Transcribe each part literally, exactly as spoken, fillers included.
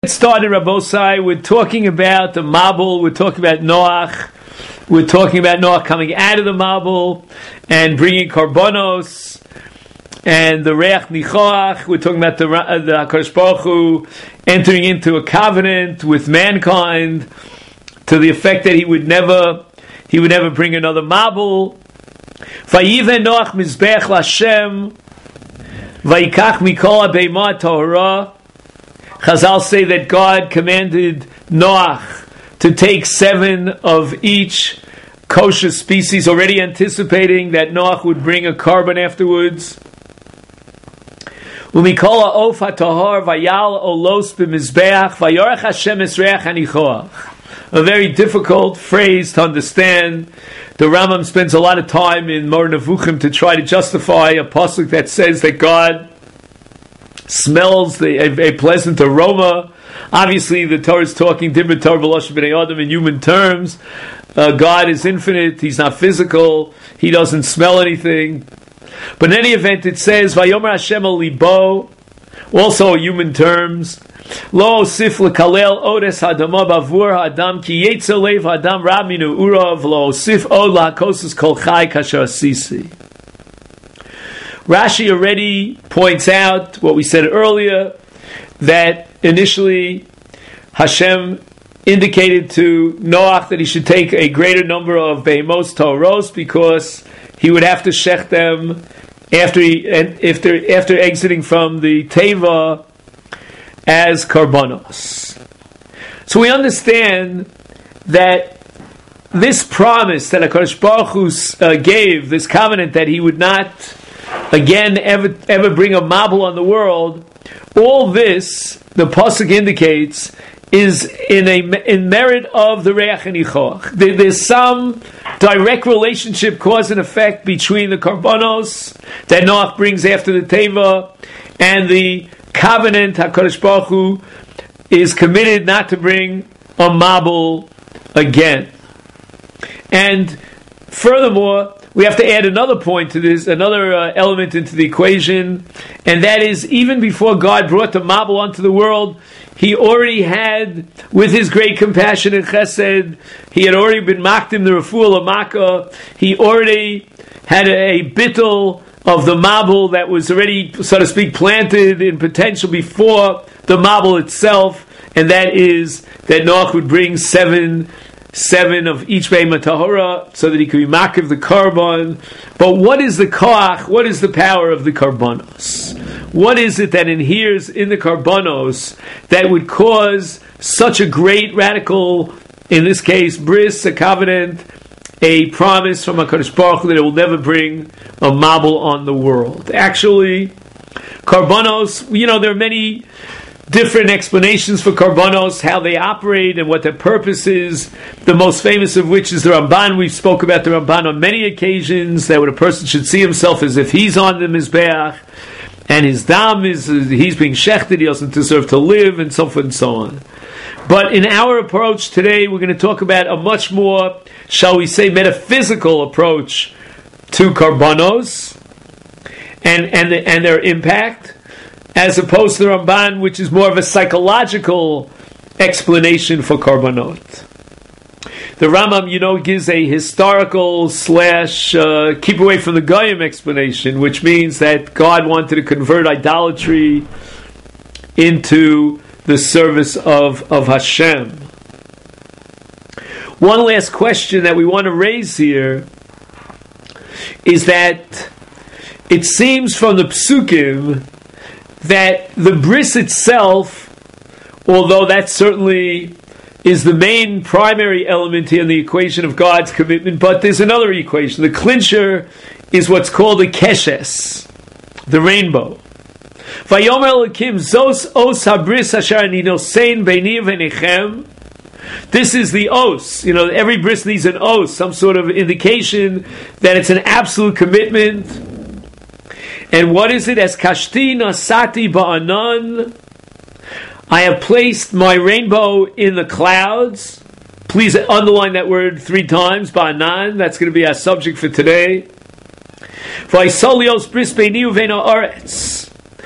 Started, Rabosai, we're talking about the Mabul, we're talking about Noach, we're talking about Noach coming out of the Mabul and bringing Karbonos and the Reach Nichoach. We're talking about the, uh, the HaKadosh Baruch Hu entering into a covenant with mankind to the effect that he would never he would never bring another Mabul. Vayiven Noach Mizbech Lashem Vayikach Mikol HaBeimah Torah. Chazal say that God commanded Noach to take seven of each kosher species, already anticipating that Noach would bring a carbon afterwards. Umikola of hatahar vayal olos b'mizbeach vayorach Hashem esreach hanichoach. A very difficult phrase to understand. The Rambam spends a lot of time in Mor Nevuchim to try to justify a pasuk that says that God smells the, a, a pleasant aroma. Obviously, the Torah is talking Dibur Torah B'Lashon B'nei Adam in human terms. Uh, God is infinite; He's not physical. He doesn't smell anything. But in any event, it says Vayomer Hashem al libo, also human terms. Lo osif lekalel odes hadama bavur hadam ki yetzer leiv hadam rab minu urav lo osif od lahakosas kol chai kasher asisi. Rashi already points out what we said earlier, that initially Hashem indicated to Noach that he should take a greater number of behemoth toros because he would have to shech them after he, and after after exiting from the teva as karbonos. So we understand that this promise that HaKadosh Baruch Hu uh, gave, this covenant that he would not again ever ever bring a mabul on the world, all this the pasuk indicates is in a in merit of the Reach Nichoach. There, there's some direct relationship, cause and effect between the karbonos that Noach brings after the teva and the covenant HaKadosh Baruch Hu is committed not to bring a mabul again. And furthermore, we have to add another point to this, another uh, element into the equation, and that is, even before God brought the Mabul onto the world, He already had, with His great compassion and chesed, He had already been makdim the refuah l'maka. He already had a, a bittul of the Mabul that was already, so to speak, planted in potential before the Mabul itself, and that is that Noach would bring seven seven of each behemoth tahora, so that he could be makiv the carbon. But what is the koach? What is the power of the karbonos? What is it that inheres in the karbonos that would cause such a great radical, in this case, bris, a covenant, a promise from HaKadosh Baruch Hu that it will never bring a mabul on the world? Actually, karbonos, you know, there are many different explanations for karbonos, how they operate and what their purpose is. The most famous of which is the Ramban. We've spoke about the Ramban on many occasions, that when a person should see himself as if he's on the Mizbeach, and his dam is, he's being shechted, he doesn't deserve to live, and so forth and so on. But in our approach today, we're going to talk about a much more, shall we say, metaphysical approach to karbonos and, and, the, and their impact, as opposed to the Ramban, which is more of a psychological explanation for karbanot. The Rambam, you know, gives a historical slash uh, keep away from the goyim explanation, which means that God wanted to convert idolatry into the service of, of Hashem. One last question that we want to raise here is that it seems from the psukim that the bris itself, although that certainly is the main primary element here in the equation of God's commitment, but there's another equation. The clincher is what's called the keshes, the rainbow. Vayomer Elokim zos os habris asher ani nosein beini v'nechem. This is the os. You know, every bris needs an os, some sort of indication that it's an absolute commitment. And what is it? As kashti nasati ba'anan, I have placed my rainbow in the clouds. Please underline that word three times, ba'anan. That's going to be our subject for today. V'aisolios bris beini uveina aretz.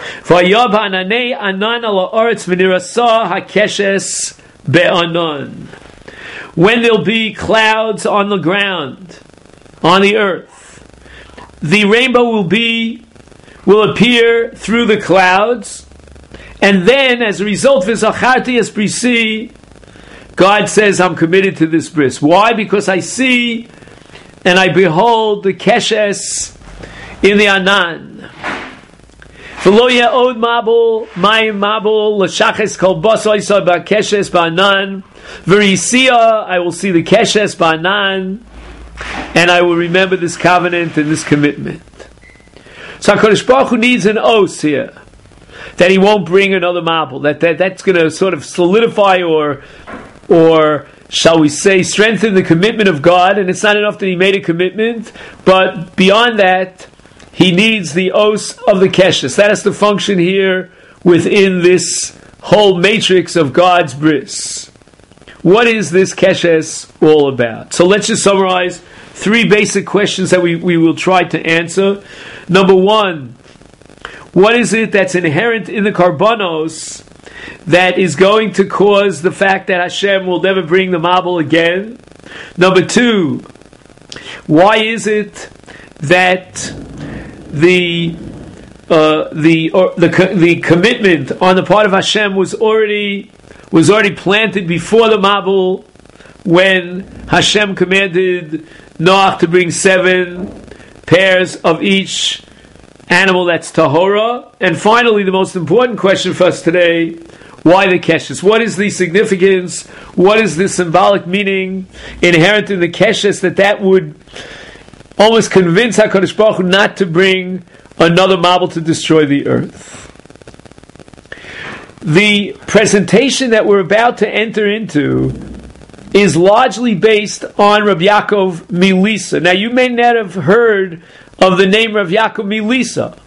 Vayab ha'ananei anan ala haaretz v'nirasa hakeshes be'anan. When there'll be clouds on the ground, on the earth, the rainbow will be, will appear through the clouds, and then, as a result, v'zacharti es brisi, God says, I'm committed to this bris. Why? Because I see and I behold the keshes in the anan. V'lo ya'od mabul, mayim mabul, l'shaches kol baso yisod ba'keshes ba'anan, v'risiya, I will see the keshes ba'anan, and I will remember this covenant and this commitment. So HaKadosh Baruch Hu needs an oath here, that he won't bring another mabul, that, that that's going to sort of solidify or, or shall we say, strengthen the commitment of God, and it's not enough that he made a commitment, but beyond that, he needs the oath of the keshes. That has to function here within this whole matrix of God's bris. What is this keshes all about? So let's just summarize three basic questions that we, we will try to answer. Number one, what is it that's inherent in the karbanos that is going to cause the fact that Hashem will never bring the mabul again? Number two, why is it that the uh, the or the the commitment on the part of Hashem was already was already planted before the mabul, when Hashem commanded Noach to bring seven pairs of each animal that's tahora? And finally, the most important question for us today: why the keshes? What is the significance? What is the symbolic meaning inherent in the keshes that that would almost convince HaKadosh Baruch Hu not to bring another mabul to destroy the earth? The presentation that we're about to enter into is largely based on Rav Yaakov Milisa. Now, you may not have heard of the name Rav Yaakov Milisa.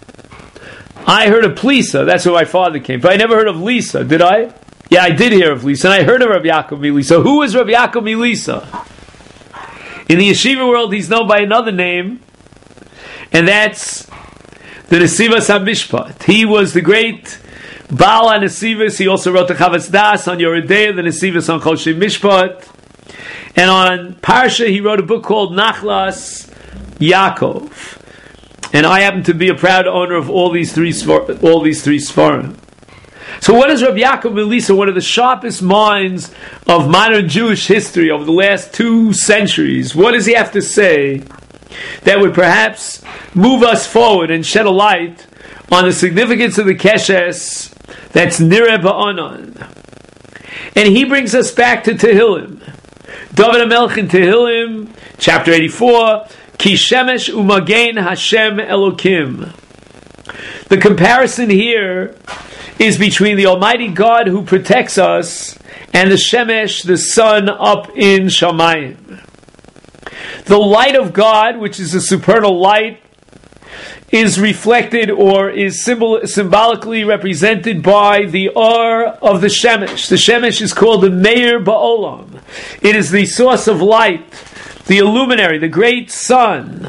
I heard of Plisa, that's where my father came, but I never heard of Lisa, did I? Yeah, I did hear of Lisa, and I heard of Rav Yaakov Milisa. Who is Rav Yaakov Milisa? In the yeshiva world, he's known by another name, and that's the Nesivas HaMishpat. He was the great Baal HaNesivas. He also wrote the Chavas Das on Yoredei, the Nesivas on Choshe Mishpat. And on Parsha, he wrote a book called Nachlas Yaakov. And I happen to be a proud owner of all these three all these three Sfarim. So what is Rav Yaakov Milisa, one of the sharpest minds of modern Jewish history over the last two centuries? What does he have to say that would perhaps move us forward and shed a light on the significance of the keshes that's nireh ba'anan? And he brings us back to Tehillim. David HaMelech in Tehillim, chapter eighty-four, Ki shemesh u'magen Hashem Elokim. The comparison here is between the Almighty God who protects us and the Shemesh, the sun up in Shamayim. The light of God, which is a supernal light, is reflected or is symbol, symbolically represented by the Or of the Shemesh. The Shemesh is called the Meir Ba'olam. It is the source of light, the illuminary, the great sun.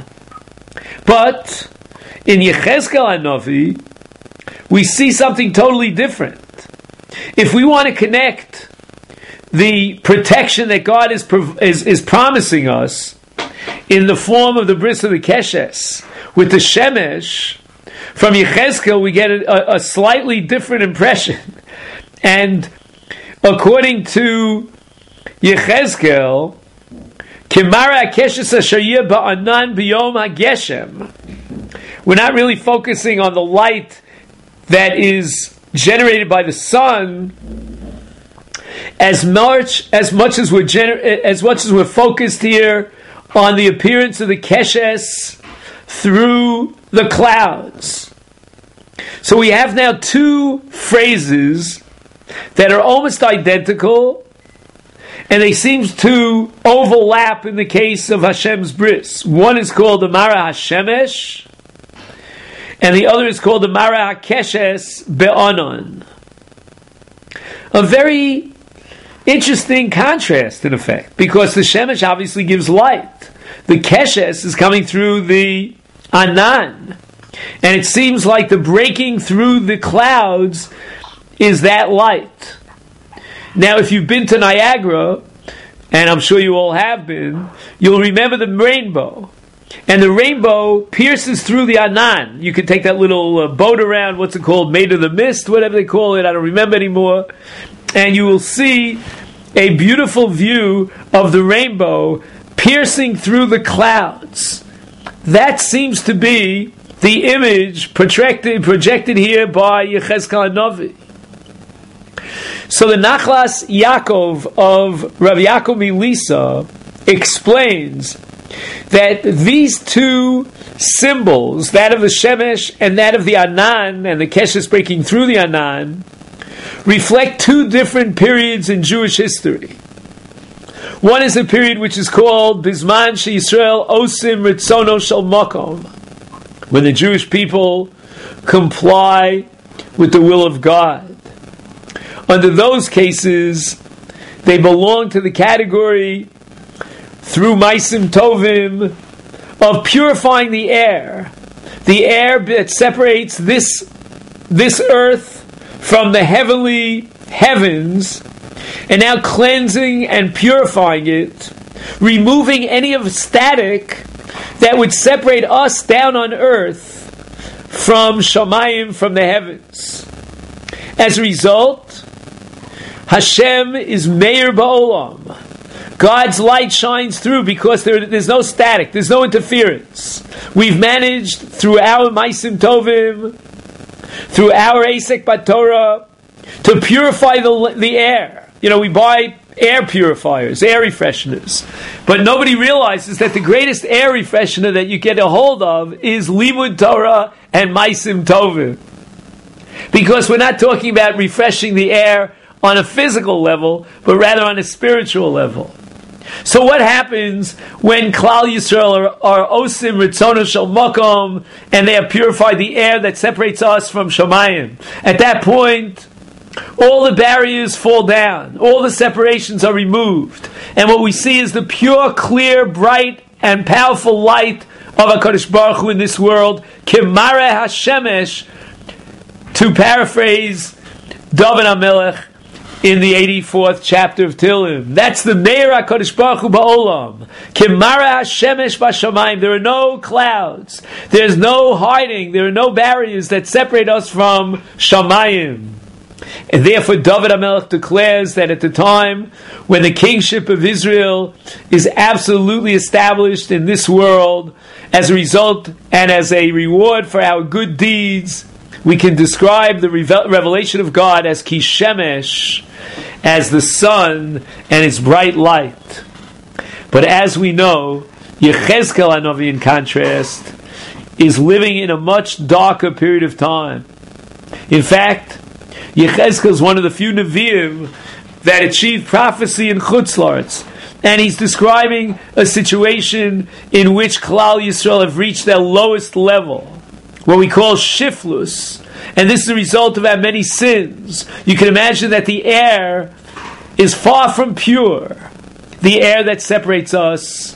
But in Yechezkel HaNavi, we see something totally different. If we want to connect the protection that God is, is, is promising us in the form of the bris of the keshes with the shemesh, from Yechezkel we get a, a slightly different impression. And according to Yechezkel, Kimara keshes ashayir ba'anan biyom hageshem, we're not really focusing on the light that is generated by the sun as much as much as we're gener- as much as we're focused here on the appearance of the keshes through the clouds. So we have now two phrases that are almost identical, and they seem to overlap in the case of Hashem's bris. One is called the Mara Hashemesh, and the other is called the Mara HaKeshes Be'anon. A very interesting contrast, in effect, because the Shemesh obviously gives light. The Keshes is coming through the Anan. And it seems like the breaking through the clouds is that light. Now, if you've been to Niagara, and I'm sure you all have been, you'll remember the rainbow. And the rainbow pierces through the Anan. You can take that little uh, boat around, what's it called, made of the mist, whatever they call it, I don't remember anymore. And you will see a beautiful view of the rainbow piercing through the clouds. That seems to be the image projected, projected here by Yechezkel HaNavi. So the Nachlas Yaakov of Rav Yaakov Milisa explains that these two symbols, that of the Shemesh and that of the Anan, and the Keshes breaking through the Anan, reflect two different periods in Jewish history. One is a period which is called Bizman She'Yisrael Osim Ritzono Shel Makom, when the Jewish people comply with the will of God. Under those cases, they belong to the category, through Maisim Tovim, of purifying the air, the air that separates this, this earth from the heavenly heavens, and now cleansing and purifying it, removing any of static that would separate us down on earth from Shamayim, from the heavens. As a result, Hashem is Meir Ba'olam. God's light shines through because there, there's no static, there's no interference. We've managed through our Maisim Tovim, through our Asek Batorah, to purify the, the air. You know, we buy air purifiers, air refresheners. But nobody realizes that the greatest air refreshener that you get a hold of is Limud Torah and Maisim Tovim. Because we're not talking about refreshing the air on a physical level, but rather on a spiritual level. So what happens when Klal Yisrael are, are Osim Ritzono Shel Makom, and they have purified the air that separates us from Shamayim? At that point, all the barriers fall down, all the separations are removed, and what we see is the pure, clear, bright, and powerful light of HaKadosh Baruch Hu in this world, K'mareh HaShemesh, to paraphrase David HaMelech in the eighty-fourth chapter of Tehillim. That's the Meir HaKadosh Baruch Hu Ba'olam. K'mareh HaShemesh B'Shamayim. There are no clouds. There's no hiding. There are no barriers that separate us from Shamayim. And therefore David HaMelech declares that at the time when the kingship of Israel is absolutely established in this world, as a result and as a reward for our good deeds, we can describe the revelation of God as Kishemesh, as the sun and its bright light. But as we know, Yechezkel HaNavi, in contrast, is living in a much darker period of time. In fact, Yechezkel is one of the few Nevi'im that achieved prophecy in Chutz La'aretz. And he's describing a situation in which Klal Yisrael have reached their lowest level, what we call shiflus. And this is the result of our many sins. You can imagine that the air is far from pure. The air that separates us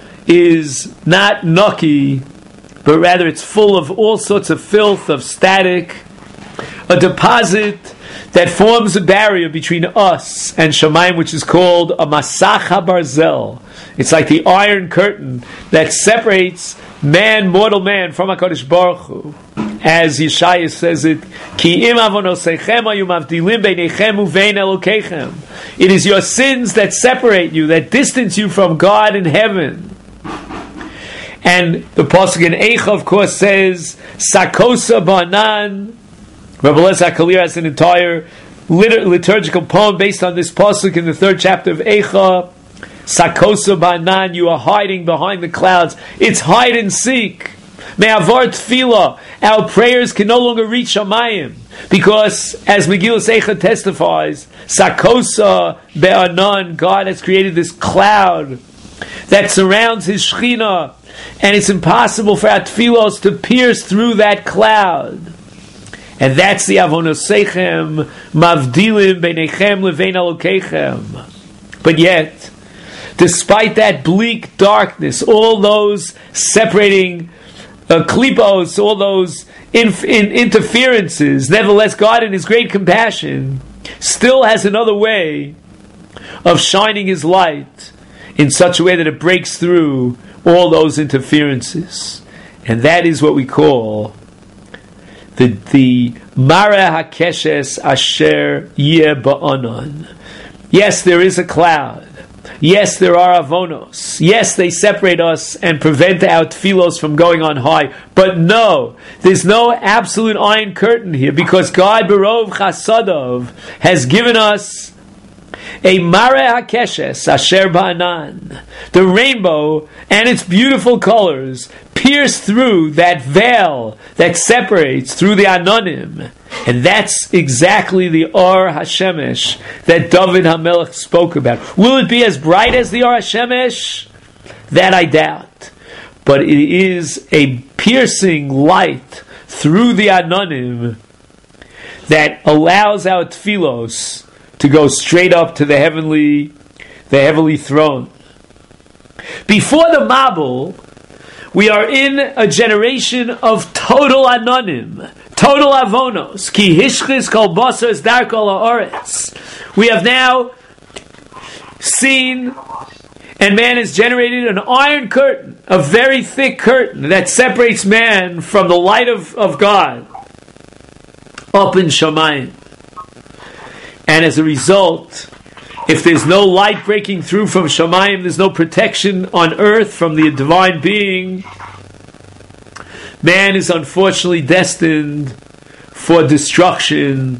is not nucky, but rather it's full of all sorts of filth, of static, a deposit that forms a barrier between us and Shamayim, which is called a Masach HaBarzel. It's like the iron curtain that separates man, mortal man, from HaKadosh Baruch Hu. As Yeshaya says it, Ki im avonosechem hayu mavdilim beinechem uvein Elokeichem. It is your sins that separate you, that distance you from God in heaven. And the pasuk in Eicha, of course, says, Sakosa Banan. Rabbi Eliezer HaKalir has an entire lit- liturgical poem based on this pasuk in the third chapter of Eicha. Sakosa Banan, you are hiding behind the clouds. It's hide and seek. Me'avar tefillah, our prayers can no longer reach Shamayim, because, as Megillas Eicha testifies, Sakosa Be'anan, God has created this cloud that surrounds His Shechina, and it's impossible for our tefillos to pierce through that cloud. And that's the avonosechem mavdilim beinechem levein Elokeichem. But yet, despite that bleak darkness, all those separating uh, klipos, all those inf- in, interferences. Nevertheless, God in His great compassion still has another way of shining His light in such a way that it breaks through all those interferences. And that is what we call the the Mara HaKeshes Asher Yeh Ba'anan. Yes, there is a cloud. Yes, there are avonos. Yes, they separate us and prevent our tefillos from going on high. But no, there's no absolute iron curtain here, because God, Berov Chasadov, has given us a Mare HaKeshes Asher Ba'anan. The rainbow and its beautiful colors pierce through that veil that separates through the Anonim. And that's exactly the Or HaShemesh that David HaMelech spoke about. Will it be as bright as the Or HaShemesh? That I doubt. But it is a piercing light through the Anonim that allows our tefillos to go straight up to the heavenly, the heavenly throne. Before the Mabul, we are in a generation of total Anonim, total Avonos. Ki hishchis kol basar dar kol haaretz. We have now seen, and man has generated an iron curtain, a very thick curtain that separates man from the light of, of God up in Shamayim. And as a result, if there's no light breaking through from Shamayim, there's no protection on earth from the divine being, man is unfortunately destined for destruction.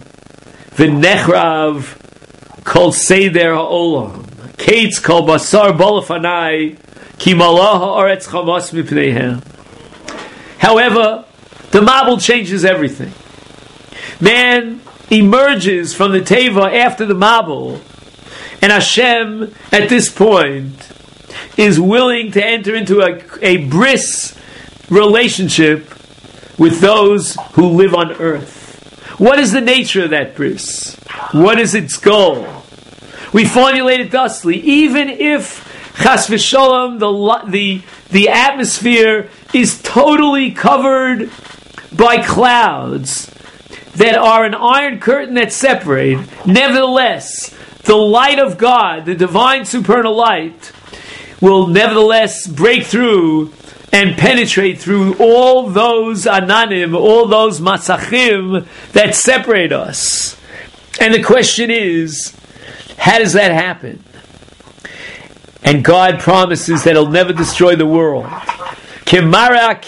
V'nechrav kol seder ha'olam. Kates kol basar bolafanai ki malah ha'aretz chamas mipneihem. However, the Mabul changes everything. Man emerges from the Teva after the Mabul, and Hashem, at this point, is willing to enter into a, a bris relationship with those who live on earth. What is the nature of that bris? What is its goal? We formulate it thusly: even if Chas v'Shalom, the the the atmosphere is totally covered by clouds that are an iron curtain that separate, nevertheless, the light of God, the divine supernal light, will nevertheless break through and penetrate through all those ananim, all those masachim that separate us. And the question is, how does that happen? And God promises that He'll never destroy the world. To quote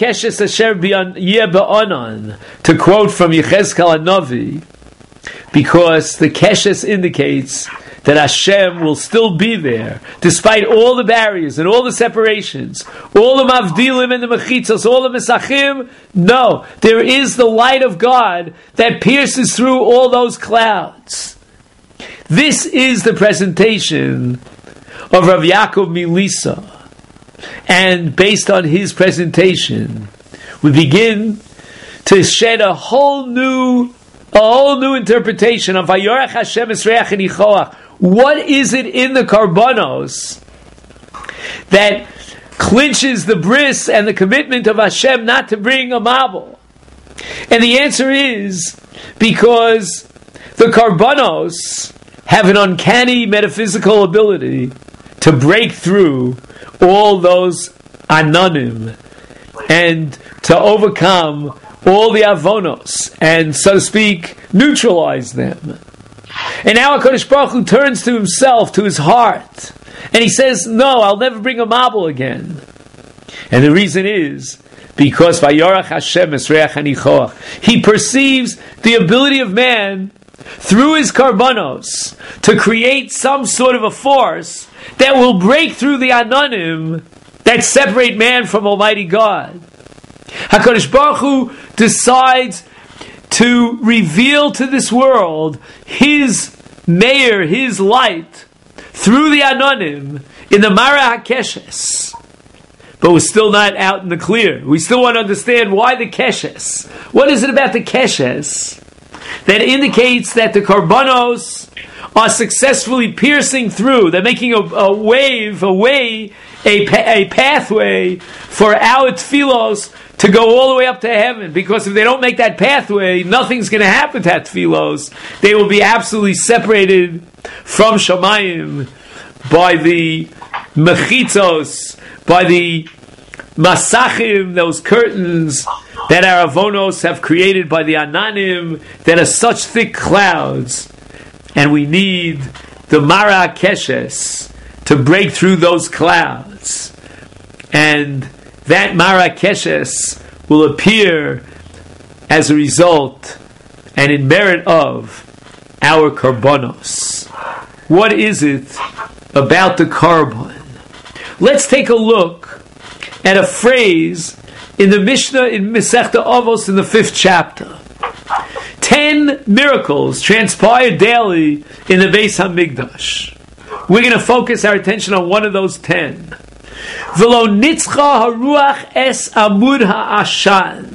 from Yechezkel HaNavi, because the Keshes indicates that Hashem will still be there, despite all the barriers and all the separations, all the Mavdilim and the Mechitzos, all the Mesachim. No, there is the light of God that pierces through all those clouds. This is the presentation of Rav Yaakov Milisa. And based on his presentation, we begin to shed a whole new, a whole new interpretation of Vayorach Hashem Esreach and Yichoach. What is it in the Karbanos that clinches the bris and the commitment of Hashem not to bring a Mabul? And the answer is because the Karbanos have an uncanny metaphysical ability to break through all those anonim and to overcome all the avonos and, so to speak, neutralize them. And now HaKadosh Baruch Hu turns to himself, to his heart, and he says, no, I'll never bring a Mabul again. And the reason is because Vayorach Hashem Esreach Hanichoach, he perceives the ability of man through his karbanos to create some sort of a force that will break through the anonim that separate man from Almighty God. HaKadosh Baruch Hu decides to reveal to this world His Meir, His light, through the anonim in the Mara HaKeshes. But we're still not out in the clear. We still want to understand why the Keshes. What is it about the Keshes that indicates that the Karbanos are successfully piercing through? They're making a, a wave, a way, a, pa- a pathway for our tefillos to go all the way up to heaven, because if they don't make that pathway, nothing's going to happen to Tfilos. They will be absolutely separated from Shamayim by the mechitzos, by the masachim, those curtains that our avonos have created by the ananim, that are such thick clouds, and we need the Mara Keshes to break through those clouds, and that Mara Keshes will appear as a result and in merit of our karbonos. What is it about the carbon? Let's take a look at a phrase in the Mishnah in Masechta Avos in the fifth chapter. Ten miracles transpire daily in the Beis HaMikdash. We're going to focus our attention on one of those ten. V'lo nitzcha haruach es amud ha'ashan.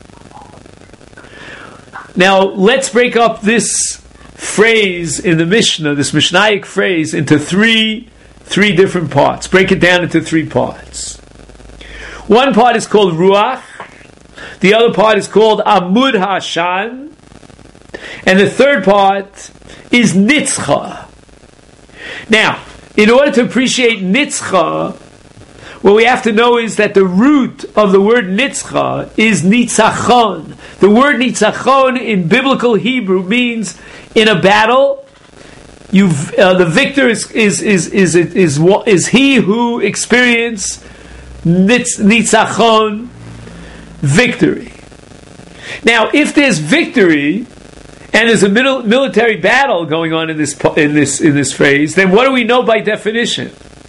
Now, let's break up this phrase in the Mishnah, this Mishnaic phrase, into three, three different parts. Break it down into three parts. One part is called ruach, the other part is called amud ha'ashan, and the third part is nitzcha. Now, in order to appreciate nitzcha, what we have to know is that the root of the word nitzcha is nitzachon. The word nitzachon in biblical Hebrew means in a battle, you've uh, the victor is is is is is is, is, is he who experienced nitz, nitzachon, victory. Now, if there's victory and there's a middle, military battle going on in this in this in this phrase, then what do we know by definition?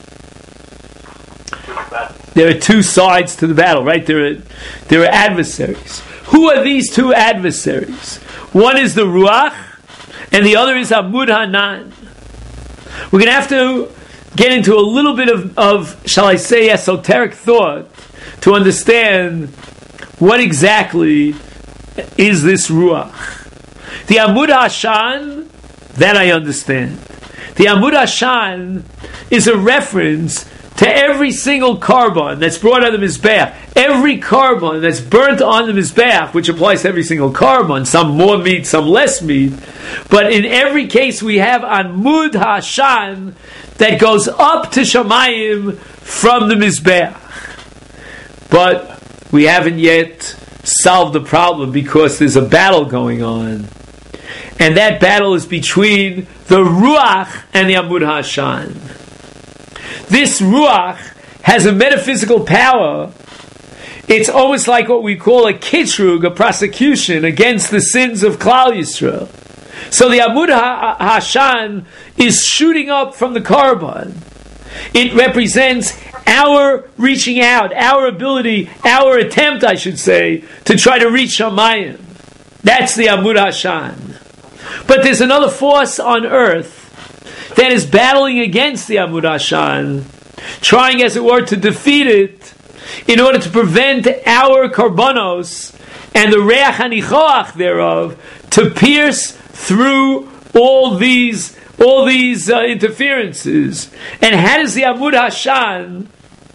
There are two sides to the battle, right? There are there are adversaries. Who are these two adversaries? One is the Ruach, and the other is Amud Hanan. We're going to have to get into a little bit of, of, shall I say, esoteric thought to understand what exactly is this Ruach. The Amud Hashan, that I understand. The Amud Hashan is a reference to every single carbon that's brought on the Mizbeach. Every carbon that's burnt on the Mizbeach, which applies to every single carbon, some more meat, some less meat. But in every case we have Amud Hashan that goes up to Shamayim from the Mizbeach. But we haven't yet solved the problem because there's a battle going on. And that battle is between the Ruach and the Amud Hashan. This Ruach has a metaphysical power. It's almost like what we call a kitrug, a prosecution against the sins of Klal Yisrael. So the Amud Hashan is shooting up from the carbon. It represents our reaching out, our ability, our attempt, I should say, to try to reach Shamayim. That's the Amud Hashan. But there's another force on earth that is battling against the Amud Hashan, trying, as it were, to defeat it in order to prevent our karbonos and the reach hanichoach thereof to pierce through all these all these uh, interferences. And how does the Amud Hashan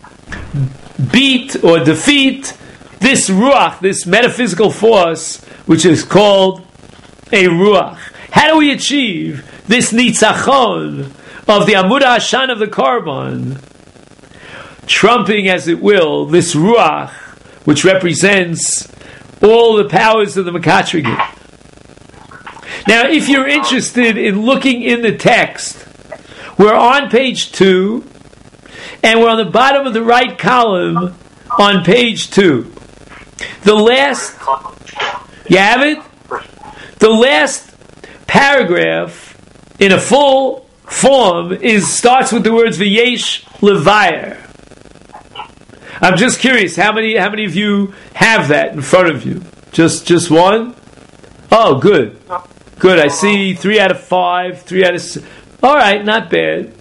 beat or defeat this ruach, this metaphysical force, which is called a ruach? How do we achieve this nitzachon of the Amud Hashan of the carbon, trumping, as it will, this ruach, which represents all the powers of the Mekatrigin? Now, if you're interested in looking in the text, we're on page two, and we're on the bottom of the right column on page two. The last, you have it? The last paragraph in a full form is starts with the words V'yesh Levayer. I'm just curious, how many how many of you have that in front of you? Just just one? Oh, good. Good. I see three out of five, three out of six. All right, not bad.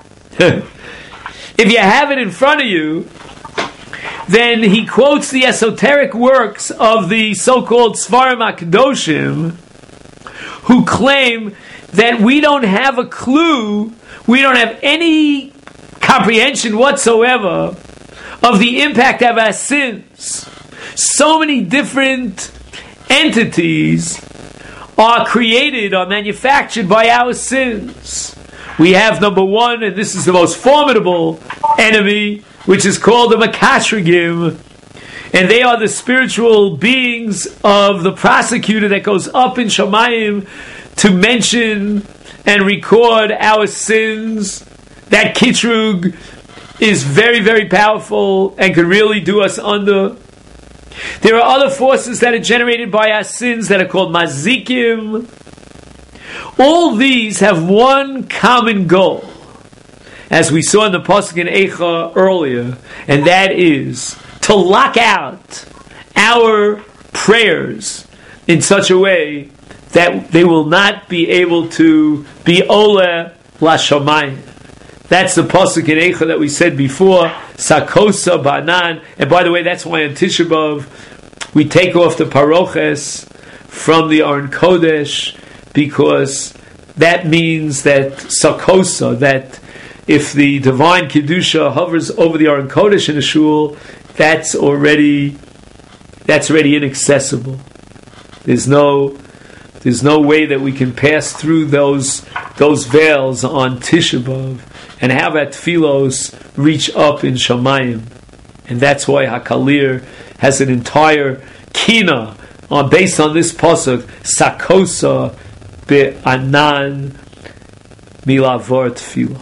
If you have it in front of you, then he quotes the esoteric works of the so-called Sfarim HaKadoshim, who claim that we don't have a clue, we don't have any comprehension whatsoever of the impact of our sins. So many different entities are created, are manufactured by our sins. We have number one, and this is the most formidable enemy, which is called the Makatrigim, and they are the spiritual beings of the prosecutor that goes up in Shamayim to mention and record our sins. That Kitrug is very, very powerful and can really do us under. There are other forces that are generated by our sins that are called Mazikim. All these have one common goal, as we saw in the Pasuk in Eicha earlier, and that is to lock out our prayers in such a way that they will not be able to be Ola Lashamayim. That's the Pasuk in Eicha that we said before, Sakosa Banan. And by the way, that's why on Tisha B'Av we take off the Paroches from the Aron Kodesh, because that means that Sakosa, that if the divine Kedusha hovers over the Aron Kodesh in a shul, that's already that's already inaccessible. There's no there's no way that we can pass through those those veils on Tisha B'Av and have that tefillos reach up in Shamayim. And that's why HaKalir has an entire kina on, based on this pasuk, Sakosa be'anan milavor tefillah.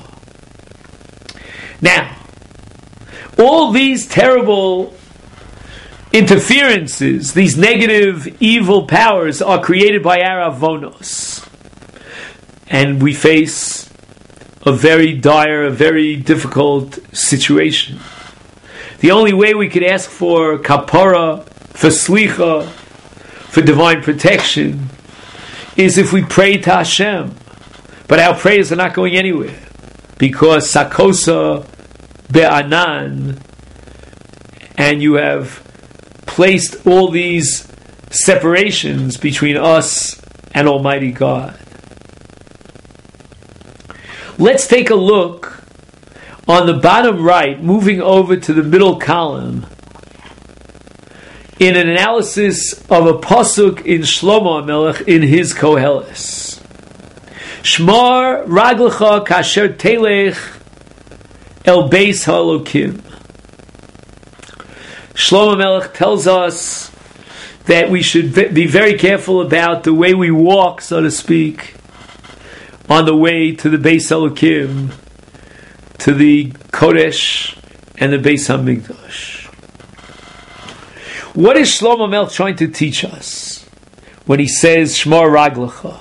Now, all these terrible interferences, these negative, evil powers, are created by our avonos. And we face a very dire, a very difficult situation. The only way we could ask for kapara, for slicha, for divine protection, is if we pray to Hashem. But our prayers are not going anywhere, because sakosa be'anan, and you have placed all these separations between us and Almighty God. Let's take a look on the bottom right, moving over to the middle column, in an analysis of a pasuk in Shlomo HaMelech in his Koheles. Shmar raglecha kasher telech el beis ha'elokim. Shlomo HaMelech tells us that we should be very careful about the way we walk, so to speak, on the way to the Beis Elokim, to the Kodesh and the Beis HaMikdash. What is Shlomo HaMelech trying to teach us when he says Shmar Raglecha?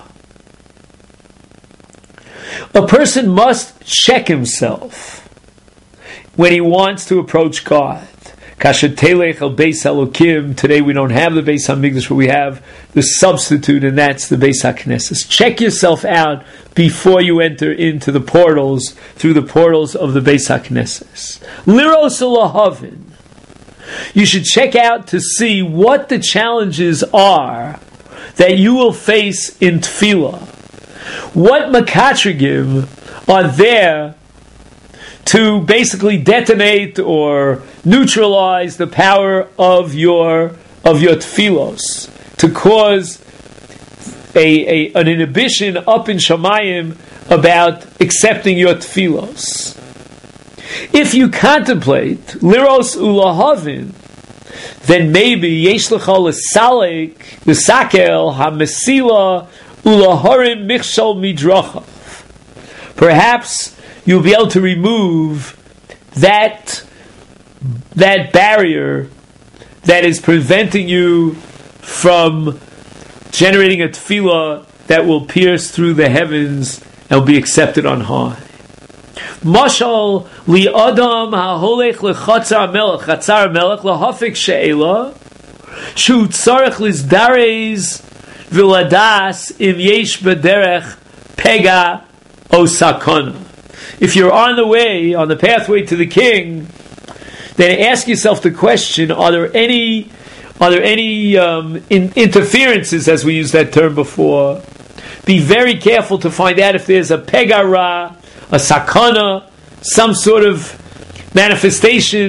A person must check himself when he wants to approach God. Kasher telech el Beis Elokim. Today we don't have the Beis HaMikdash, but we have the substitute, and that's the Beis HaKnesses. Check yourself out before you enter into the portals, through the portals of the Beis HaKnesses. Liros lahavin. You should check out to see what the challenges are that you will face in Tefillah. What makatrigim are there to basically detonate or neutralize the power of your of your tefillos, to cause a, a an inhibition up in Shamayim about accepting your tefillos. If you contemplate liros ulahavin, then maybe yesh lecha l'salek l'sakel hamesila ulaharim michshal midrachav. Perhaps you'll be able to remove that that barrier that is preventing you from generating a tefillah that will pierce through the heavens and will be accepted on high. Mashal li adam haholech lechatzar melech chatzar melech lahafik she'ela shu tzarech lizdares v'ladas im yesh b'derech pega o sakona. If you're on the way, on the pathway to the king, then ask yourself the question: Are there any, are there any um, in, interferences, as we used that term before? Be very careful to find out if there's a pegara, a sakana, some sort of manifestation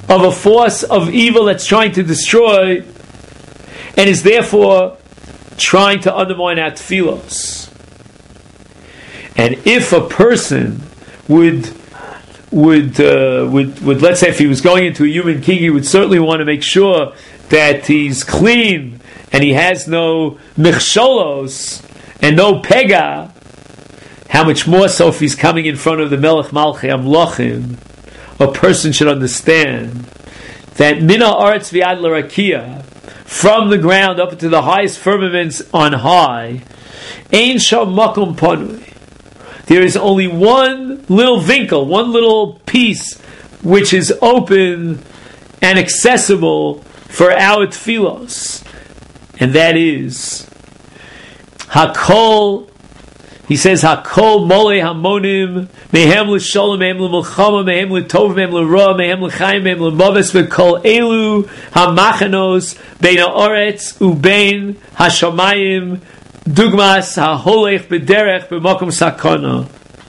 of a force of evil that's trying to destroy and is therefore trying to undermine our tefillos. And if a person would would uh, would would let's say if he was going into a human king, he would certainly want to make sure that he's clean and he has no michsholos and no pega. How much more so if he's coming in front of the Melech Malchei Amlochim? A person should understand that mina aretz v'ad l'rakia, from the ground up to the highest firmaments on high, ein sham makom panui. There is only one little winkle, one little piece, which is open and accessible for our tefillos, and that is Hakol. He says, Hakol mole hamonim, mehem l'sholem, mehem l'milchama, mehem l'tov, mehem l'ra, mehem l'chaim, mehem l'maves, v'kol elu hamachanos, bein ha'oretz, ubein hashamayim, dugmas ha'holech b'derech b'makom sakana.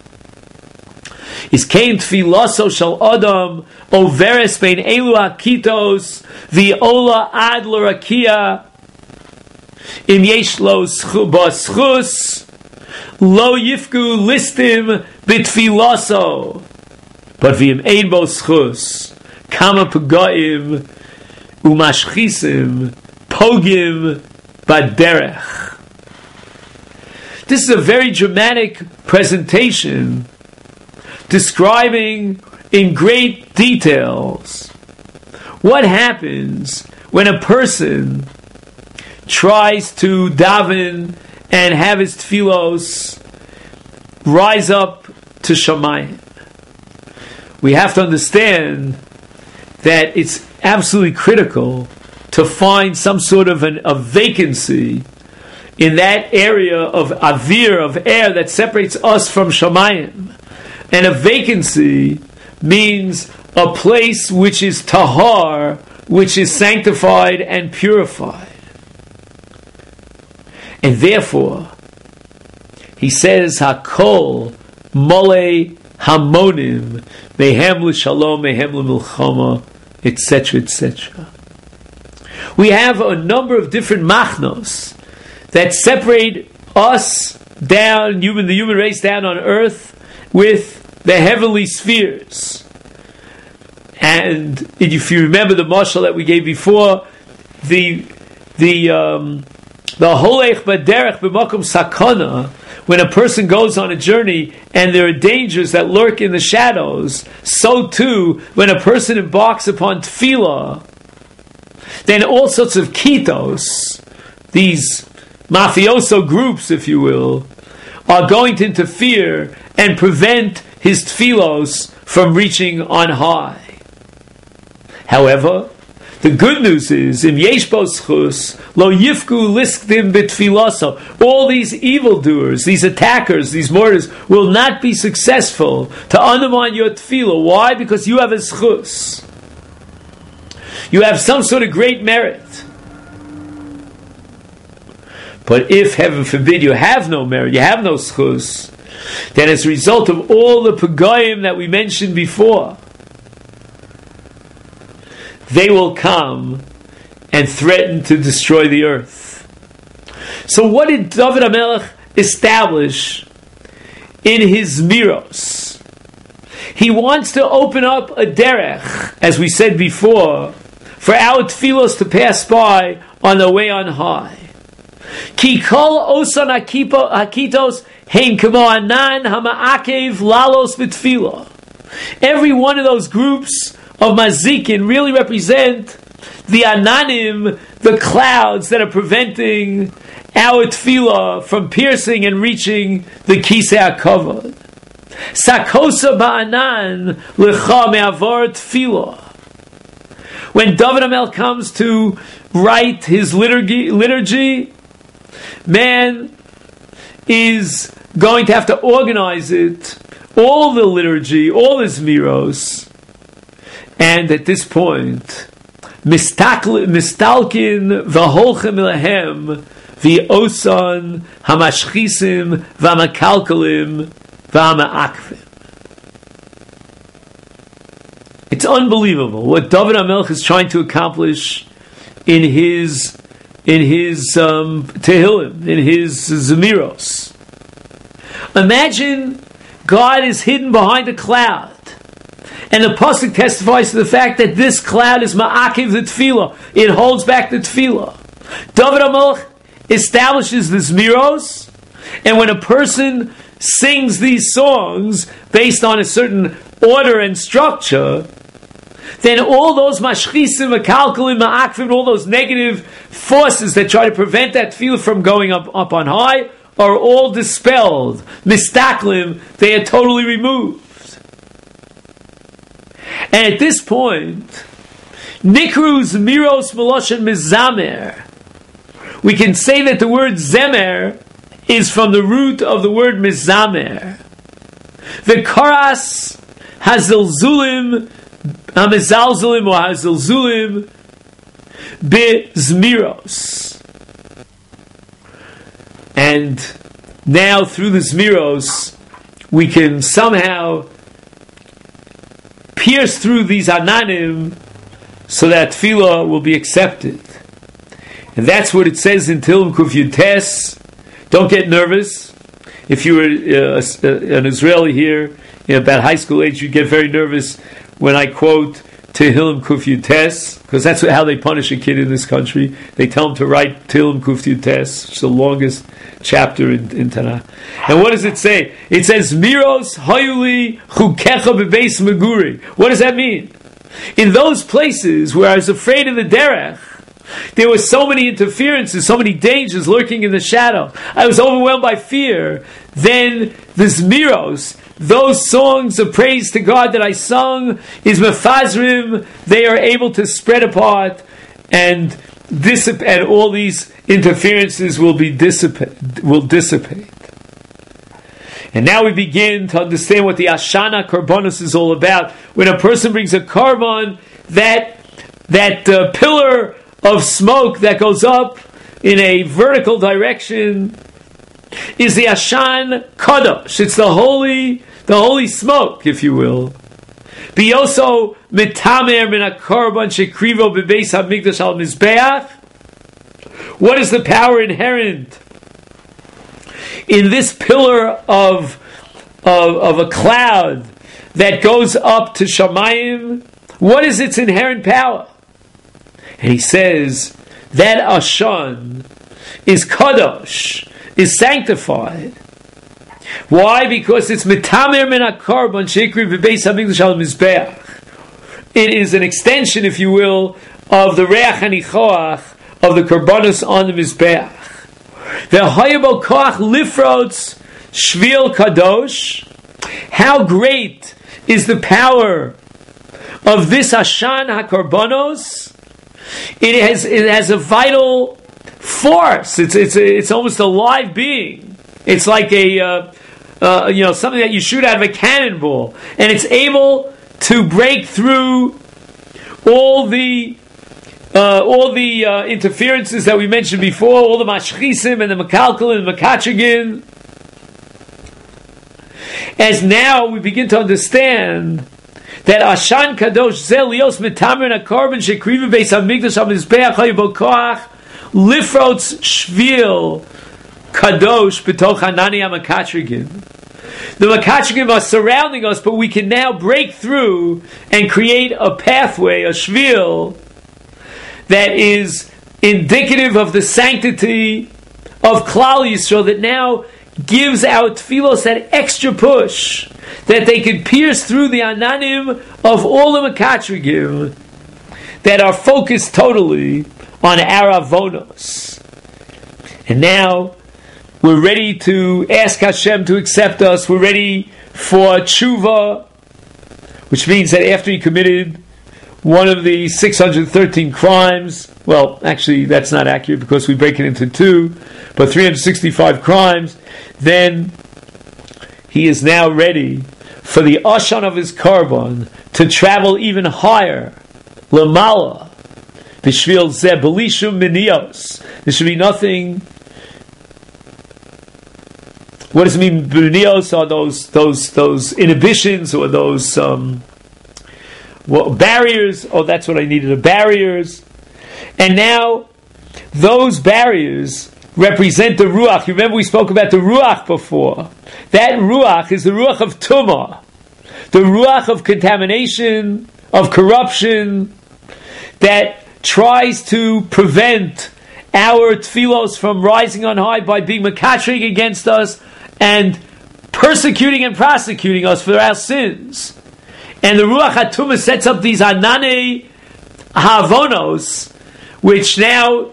Is kein tfilaso shal adam, overes bein elu hakitos, v'ola ad l'rakia, im yesh lo b'schus, Lo yifku listim bitfilaso, but v'im ein bo schus kama pagaim umashchisim pogim baderech. This is a very dramatic presentation describing in great details what happens when a person tries to daven and have his tefillos rise up to Shamayim. We have to understand that it's absolutely critical to find some sort of an, a vacancy in that area of avir, of air that separates us from Shamayim. And a vacancy means a place which is tahar, which is sanctified and purified. And therefore, he says, Hakol mole hamonim, mehem l'shalom, mehem l'milchama, et cetera, et cetera. We have a number of different machnos that separate us down, human, the human race down on earth, with the heavenly spheres. And if you remember the mashal that we gave before, the the um, the holech baderech b'makom sakana, when a person goes on a journey and there are dangers that lurk in the shadows, so too when a person embarks upon tefillah, then all sorts of kitos, these mafioso groups, if you will, are going to interfere and prevent his tefillos from reaching on high. However, the good news is, im yesh bo schus, lo yifku liskdim bitfilaso. All these evildoers, these attackers, these murderers, will not be successful to undermine your tefillah. Why? Because you have a schus. You have some sort of great merit. But if, heaven forbid, you have no merit, you have no schus, then as a result of all the pagayim that we mentioned before, they will come and threaten to destroy the earth. So what did David HaMelech establish in his miros? He wants to open up a derech, as we said before, for our tefillos to pass by on the way on high. Ki kol osan hakitos hein kamo anan hama'akev lalos b'tefillah. Every one of those groups of mazikin really represent the ananim, the clouds that are preventing our tefillah from piercing and reaching the kisei hakavod. Sakosa ba'anan lecha me'avar tefillah. When David HaMelech comes to write his liturgy, liturgy, man is going to have to organize it, all the liturgy, all his miros. And at this point, mistalkin v'holchem lehem v'osan hamashchisim v'amakalkalim v'amaakvim. It's unbelievable what David HaMelech is trying to accomplish in his in his um, Tehillim, in his Zemiros. Imagine God is hidden behind a cloud, and the pasuk testifies to the fact that this cloud is ma'akiv the tefillah. It holds back the tefillah. David HaMelech establishes the Zemiros, and when a person sings these songs based on a certain order and structure, then all those mashchisim, makalkalim, ma'akvim, all those negative forces that try to prevent that tefillah from going up, up on high are all dispelled. Mistaklim, they are totally removed. And at this point, Nikru Zmiros Meloshen Mizamer, we can say that the word Zemer is from the root of the word Mizamer. The Karas Hazilzulim, Hamizalzulim or Hazilzulim Bizmiros. And now through the Zmiros, we can somehow pierce through these Ananim so that Tefillah will be accepted. And that's what it says in Tehillim Kuf Yud Tes. Don't get nervous. If you were uh, an Israeli here, you know, about high school age, you get very nervous when I quote Tehillim Kuf Yud Tes, because that's how they punish a kid in this country. They tell him to write Tehillim Kuf Yud Tes, which is the longest chapter in, in Tanakh. And what does it say? It says, Miros Hayuli Chukecha Bebeis Meguri. What does that mean? In those places where I was afraid of the derech, there were so many interferences, so many dangers lurking in the shadow. I was overwhelmed by fear. Then the Zmiros, those songs of praise to God that I sung, is mefazrim. They are able to spread apart and dissipate, and all these interferences will be dissipate, will dissipate. And now we begin to understand what the Ashana Karbonos is all about. When a person brings a carbon, that that uh, pillar of smoke that goes up in a vertical direction is the Ashan Kadosh. It's the holy, the holy smoke, if you will. Biyoso mitamer min hakorban shekrivo bebeis hamikdash al mizbeach. What is the power inherent in this pillar of, of of a cloud that goes up to Shamayim? What is its inherent power? And he says that Ashan is Kadosh, is sanctified. Why? Because it's mitamer min hakorban shekri v'beis hamikdash al mizbeach. It is an extension, if you will, of the reach hanichoach of the korbanos on the mizbeach. The hayabo koach lifrots shvil kadosh. How great is the power of this Ashan hakorbanos? It has it has a vital force. It's it's it's almost a live being. It's like a uh, uh, you know something that you shoot out of a cannonball, and it's able to break through all the uh, all the uh, interferences that we mentioned before, all the mashchisim and the makalkal and the makachigin. As now we begin to understand that Ashan Kadosh Zelios Mitamer Nakorban Shekriva Beis Hamikdash HaMizbeach Hayibokoach Lifrots Shvil Kadosh B'toch Hanani HaMakatrigim. The Makatrigim are surrounding us, but we can now break through and create a pathway, a Shvil, that is indicative of the sanctity of Klal Yisrael, that now gives our tefillos that extra push, that they can pierce through the ananim of all the makatrigim that are focused totally on our avonos. And now we're ready to ask Hashem to accept us. We're ready for tshuva, which means that after he committed one of the six hundred thirteen crimes, well, actually that's not accurate because we break it into two, but three hundred sixty-five crimes, then he is now ready for the Ashan of his Karban to travel even higher, Lamala, B'shvil Zeh B'lishum Minios. There should be nothing. What does it mean? Minios are those those those inhibitions or those um, well, barriers. Oh, that's what I needed. The barriers, and now those barriers represent the ruach. You remember we spoke about the ruach before. That ruach is the ruach of tumah, the ruach of contamination, of corruption, that tries to prevent our tefillos from rising on high by being makatrig against us and persecuting and prosecuting us for our sins. And the ruach hatumah sets up these anane havonos, which now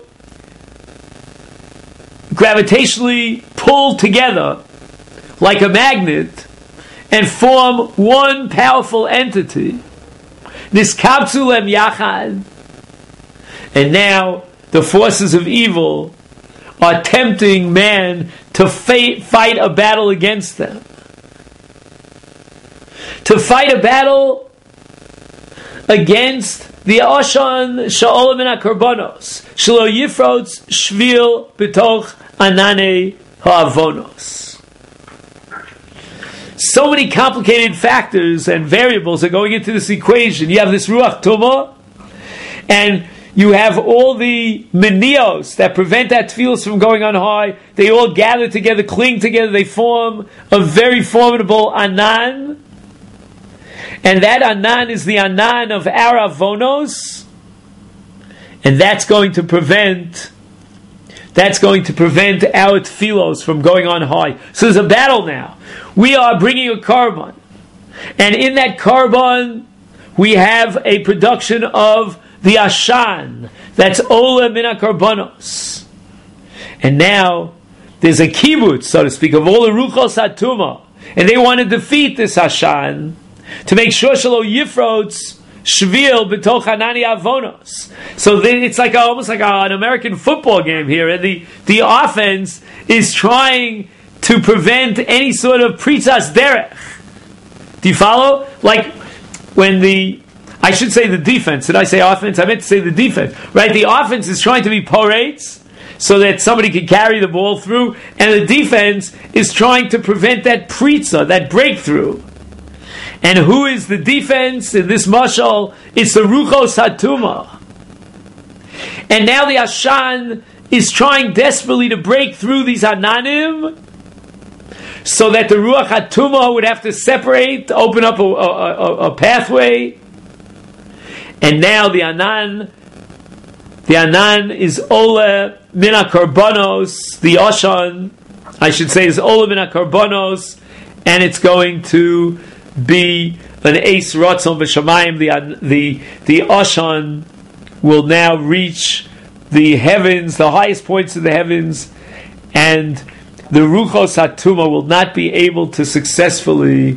gravitationally pull together like a magnet and form one powerful entity. Niskabtzu lem yachad. And now the forces of evil are tempting man to fight, fight a battle against them. To fight a battle against the Oshan Sha'olam min HaKorbanos Shelo Yifrots Shvil B'toch Anane Ha'avonos. So many complicated factors and variables are going into this equation. You have this Ruach Tumah, and you have all the menios that prevent that tefillos from going on high. They all gather together, cling together, they form a very formidable Anan. And that Anan is the Anan of our avonos, and that's going to prevent that's going to prevent our tefillos from going on high. So there's a battle now. We are bringing a carbon, and in that carbon we have a production of the Ashan, that's Ola min HaKorbanos. And now there's a kibbutz, so to speak, of all the Ruchos HaTumah, and they want to defeat this Ashan to make sure Shelo Yifrots Shvil B'toch Anani Avonos. So then it's like a, almost like a, an American football game here, and the, the offense is trying to prevent any sort of Pritzas Derech. Do you follow? Like when the I should say the defense. Did I say offense? I meant to say the defense. Right? The offense is trying to be porates so that somebody can carry the ball through, and the defense is trying to prevent that pritza, that breakthrough. And who is the defense in this mashal? It's the Ruchos HaTumah. And now the Ashan is trying desperately to break through these Ananim so that the Ruach HaTumah would have to separate, open up a, a, a, a pathway. And now the Anan, the Anan is Ola min HaKorbanos, the Oshan, I should say, is Ola min HaKorbanos, and it's going to be an Eis Ratzon B'Shamayim. The the the Oshan will now reach the heavens, the highest points of the heavens, and the Ruchos HaTumah will not be able to successfully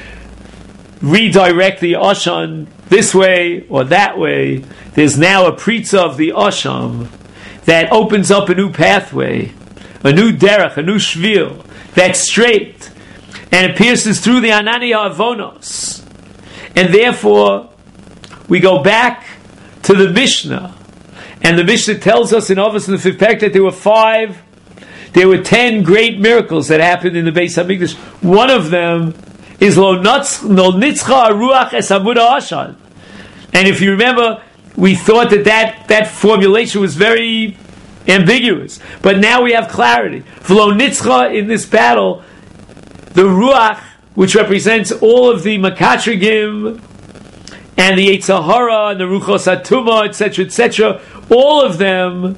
redirect the Oshan this way or that way. There's now a pritza of the Osham that opens up a new pathway, a new derech, a new shvil that's straight, and it pierces through the Anani Avonos. And therefore, we go back to the Mishnah, and the Mishnah tells us in Avos in the fifth parak that there were five, there were ten great miracles that happened in the Beis Hamikdash. One of them is Lo Nitzcha Ruach Es Hamuda Ashan. And if you remember, we thought that, that that formulation was very ambiguous. But now we have clarity. V'lo Nitzcha in this battle, the Ruach, which represents all of the Makatrigim and the Yetzer Hara and the Ruchos HaTumah, et cetera, et cetera, all of them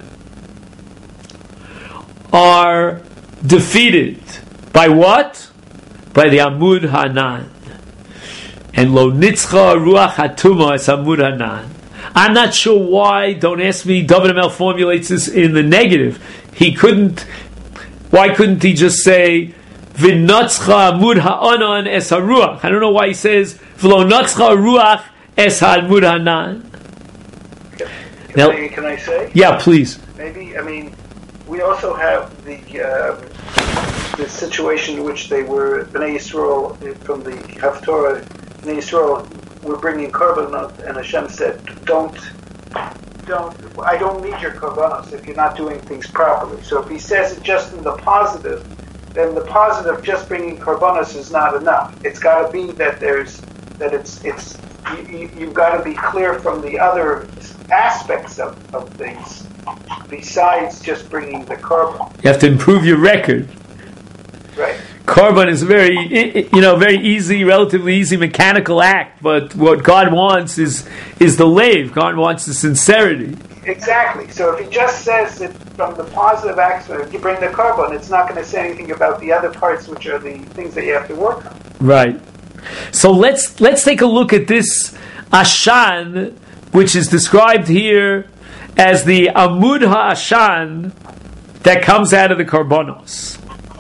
are defeated. By what? By the Amud Hanan. And Lo Nitzcha Ruach HaTumah es Amud Hanan. I'm not sure why, don't ask me, David Amel formulates this in the negative. He couldn't, why couldn't he just say, V'natzcha Amud Ha'anan es HaRuach? I don't know why he says, V'lo Natzcha Ruach es HaAmud Hanan. Can, now, I, can I say? Yeah, please. Maybe, I mean, we also have the uh, the situation in which they were, Bnei Yisrael, from the Haftorah, Bnei Yisrael were bringing korbanot, and Hashem said, don't, don't, I don't need your korbanos if you're not doing things properly. So if he says it just in the positive, then the positive just bringing korbanos is not enough. It's got to be that there's, that it's, it's you, you've got to be clear from the other aspects of, of things besides just bringing the carbon. You have to improve your record. Right. Carbon is a very, you know, very easy, relatively easy mechanical act, but what God wants is is the lave. God wants the sincerity. Exactly. So if he just says that from the positive aspect, you bring the carbon, it's not going to say anything about the other parts, which are the things that you have to work on. Right. So let's let's take a look at this Ashan, which is described here as the Amud HaAshan that comes out of the Karbonos.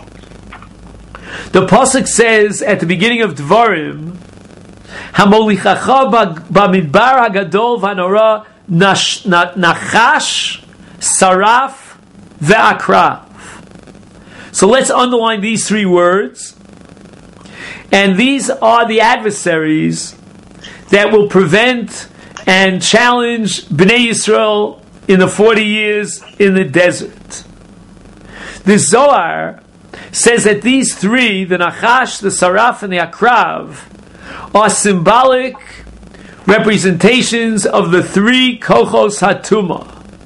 The Pasuk says at the beginning of Dvarim, Hamolichacha b'midbar hagadol v'hanora nachash, saraf, ve'akrav. So let's underline these three words. And these are the adversaries that will prevent and challenge Bnei Yisrael in the forty years in the desert. The Zohar says that these three, the Nachash, the Saraf, and the Akrav, are symbolic representations of the three Kochos HaTumah.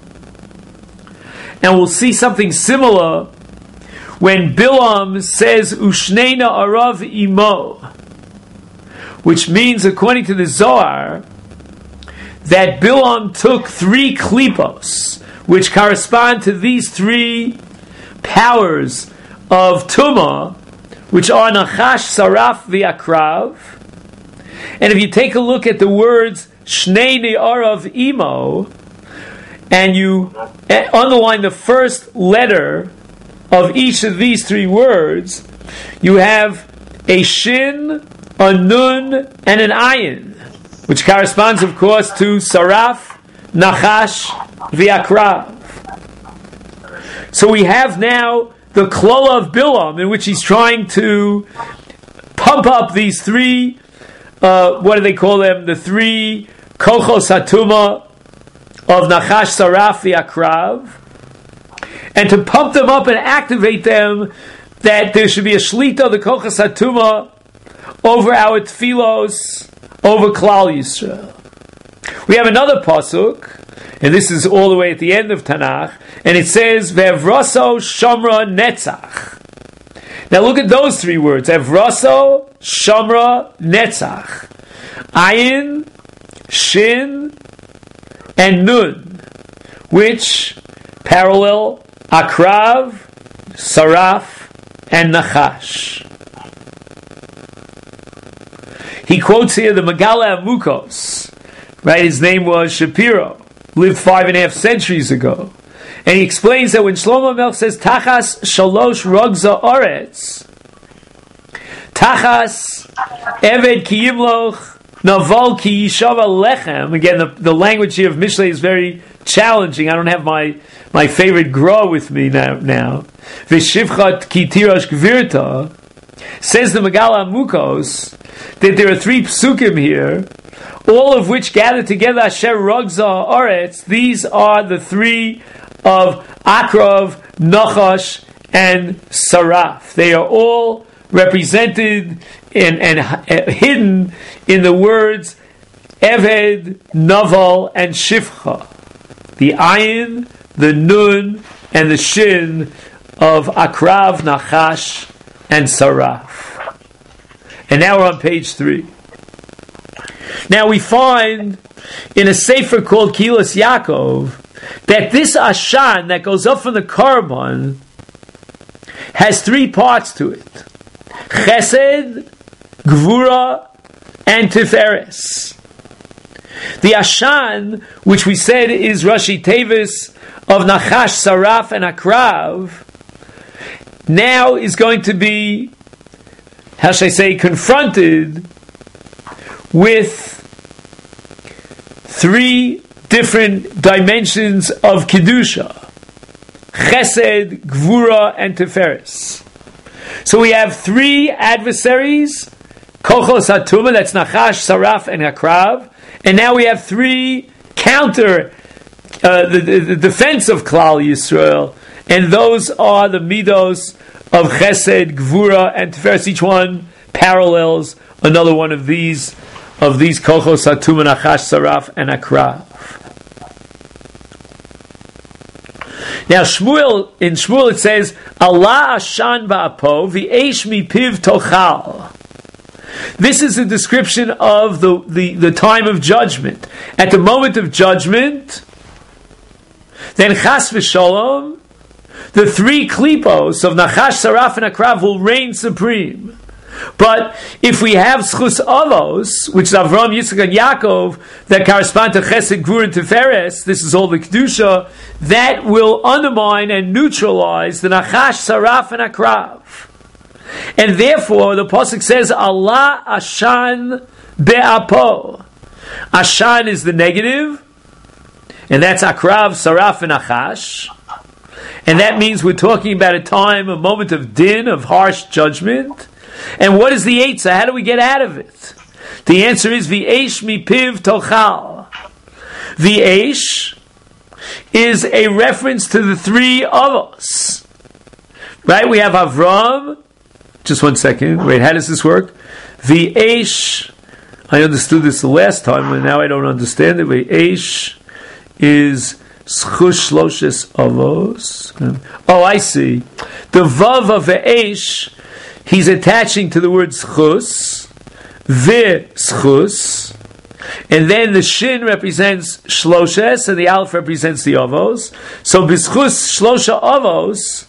And we'll see something similar when Bilam says Ushneina Arav Imo, which means, according to the Zohar, that Bilam took three klipos, which correspond to these three powers of Tumah, which are Nachash, Saraf, V'Akrav. And if you take a look at the words Shnei Ne'arav Imo, and you underline the first letter of each of these three words, you have a Shin, a Nun, and an Ayin, which corresponds, of course, to Saraf, Nachash, V'Akrav. So we have now the Klola of Bilam, in which he's trying to pump up these three, uh, what do they call them? The three Kochos HaTumah of Nachash, Saraf, V'Akrav, and to pump them up and activate them, that there should be a Shlita of the Kochos HaTumah over our Tfilos, over Klal Yisrael. We have another pasuk, and this is all the way at the end of Tanakh, and it says, Ve'evraso Shamra Netzach. Now look at those three words, Evraso Shamra Netzach. Ayin, Shin, and Nun, which parallel Akrav, Saraf, and Nachash. He quotes here the Megala Amukos, right? His name was Shapiro, lived five and a half centuries ago. And he explains that when Shlomo Melech says, Tachas Shalosh Rogza Oretz, Tachas Eved Ki Yimloch, Naval Ki Yishava Lechem. Again, the, the language here of Mishlei is very challenging. I don't have my, my favorite Gra with me now. now. V'shivchat Ki Tirash Gvirta, says the Megala Amukos, that there are three psukim here, all of which gather together Asher Rogza Oretz. These are the three of Akrav, Nachash, and Saraf. They are all represented and, and uh, hidden in the words Eved, Naval, and Shivcha. The Ayin, the Nun, and the Shin of Akrav, Nachash, and Saraf. And now we're on page three. Now we find in a sefer called Kilas Yaakov that this Ashan that goes up from the Karban has three parts to it: Chesed, Gvura, and Tiferes. The Ashan, which we said is Rashi Tevis of Nachash, Saraf, and Akrav, now is going to be, how should I say, confronted with three different dimensions of Kedusha: Chesed, Gvura, and Tiferes. So we have three adversaries: Kochos HaTumah, that's Nachash, Saraf, and Akrav, and now we have three counter, uh, the, the, the defense of Klal Yisrael, and those are the midos of Chesed, Gvura, and Tiferes. Each one parallels another one of these of these kochos hatum and achash, saraf, and akrav. Now Shmuel, in Shmuel it says, Allah ashan ba'apo v'eish mipiv tochal. This is a description of the, the, the time of judgment. At the moment of judgment, then chas v'sholom, the three klipos of Nachash, Saraf, and Akrav will reign supreme. But if we have Schus Avos, which is Avram, Yitzchak, and Yaakov, that correspond to Chesed, Gvur, and Tiferes, this is all the Kedusha, that will undermine and neutralize the Nachash, Saraf, and Akrav. And therefore, the Pasuk says, Allah Ashan Be'apo. Ashan is the negative, and that's Akrav, Saraf, and Nachash. And that means we're talking about a time, a moment of din, of harsh judgment. And what is the Eitzah? How do we get out of it? The answer is V'eish mipiv tochal. V'eish is a reference to the three of us. Right? We have Avram. Just one second. Wait, how does this work? V'eish. I understood this the last time, but now I don't understand it. V'eish is Schus Shloshes Avos. Oh, I see. The Vav of V'eish, he's attaching to the word Schus, V'schus, and then the Shin represents Shloshes, and the Aleph represents the Avos. So B'schus Shlosha Avos,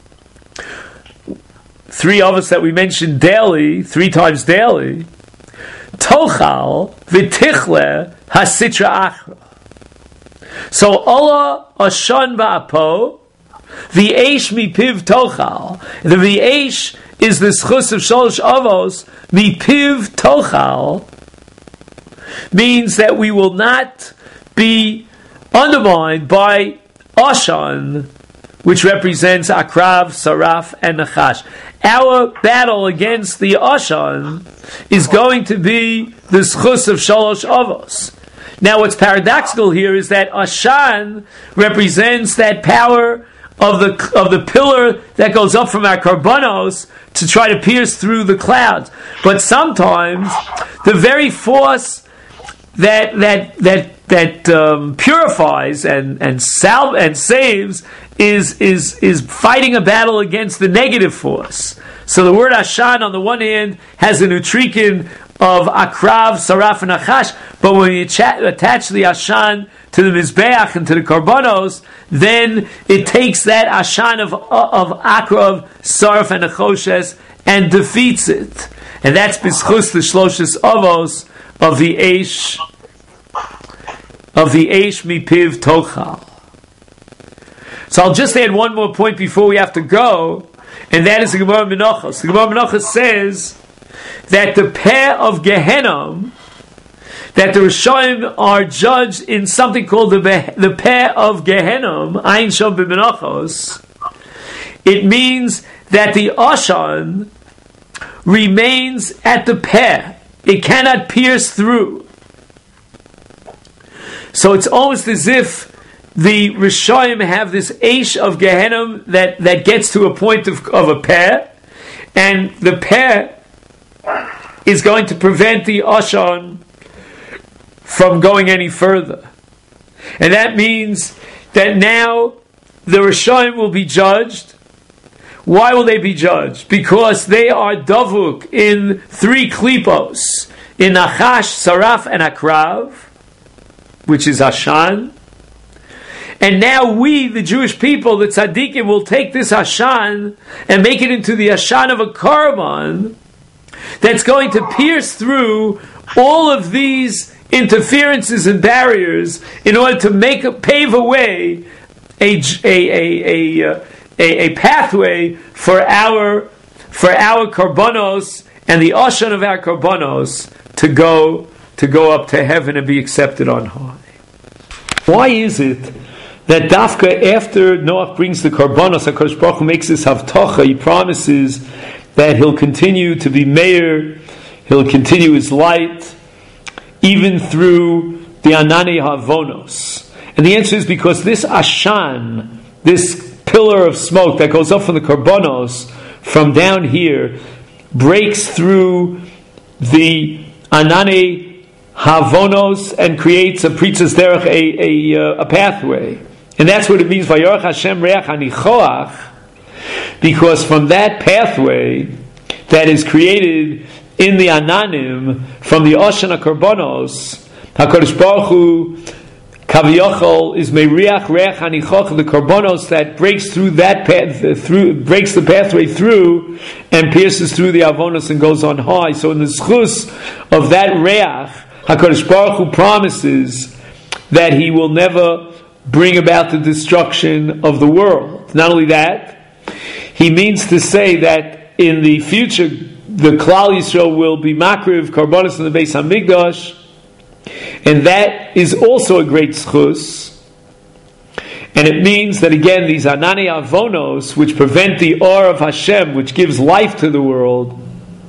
three Avos that we mentioned daily, three times daily, Tochal V'tichle HaSitra Achra. So Allah Ashan Ba'apo, V'eish mipiv tochal. The V'eish is the schus of Sholosh Avos. Mipiv tochal means that we will not be undermined by Ashan, which represents Akrav, Saraf, and Nachash. Our battle against the Ashan is going to be the schus of Sholosh Avos. Now, what's paradoxical here is that Ashan represents that power of the of the pillar that goes up from our karbanos to try to pierce through the clouds. But sometimes the very force that that that that um, purifies and and sal- and saves is is is fighting a battle against the negative force. So the word Ashan on the one hand has a nutrikin of Akrav, Saraf, and Nachash, but when you cha- attach the Ashan to the Mizbeach and to the Karbanos, then it takes that Ashan of, of Akrav, Saraf, and Nachoshes and defeats it. And that's B'schus the Shloshes Avos of the Eish, of the Eish Mipiv Tochal. So I'll just add one more point before we have to go, and that is the Gemara Menachos. The Gemara Menachos says that the pair of Gehenom, that the Rishonim are judged in something called the, the pair of Gehenom, Ayin Shom B'Menachos. It means that the Ashan remains at the pair. It cannot pierce through. So it's almost as if the Rishonim have this Eish of Gehenom that, that gets to a point of, of a pair, and the pair is going to prevent the Ashan from going any further. And that means that now the Rishonim will be judged. Why will they be judged? Because they are Davuk in three klipos, in Nachash, Saraf, and Akrav, which is Ashan. And now we, the Jewish people, the tzaddikim, will take this Ashan and make it into the Ashan of a korban that's going to pierce through all of these interferences and barriers in order to make a, pave a way, a, a, a, a, a, a pathway for our for our korbanos and the Ashan of our korbanos to go to go up to heaven and be accepted on high. Why is it that Dafka, after Noach brings the korbanos, HaKadosh Baruch Hu makes this havtocha, he promises that he'll continue to be mayor, he'll continue his light, even through the Anani Havonos. And the answer is because this Ashan, this pillar of smoke that goes up from the korbanos, from down here, breaks through the Anani havonos and creates a pritzas derech, a, a, a pathway. And that's what it means, Vayorach Hashem reach hanichoach, because from that pathway that is created in the Ananim, from the Oshan HaKorbanos, HaKadosh Baruch Hu, Kaviyachol, is Meiriach Reach Hanichoch, the Korbanos that breaks through that path, through, breaks the pathway through, and pierces through the Avonos and goes on high. So in the schus of that Reach, HaKadosh Baruch Hu promises that He will never bring about the destruction of the world. Not only that, He means to say that in the future, the Klal Yisrael will be makriv korbanos in the Beis Hamikdash, and that is also a great schus. And it means that again, these anani avonos, which prevent the or of Hashem, which gives life to the world,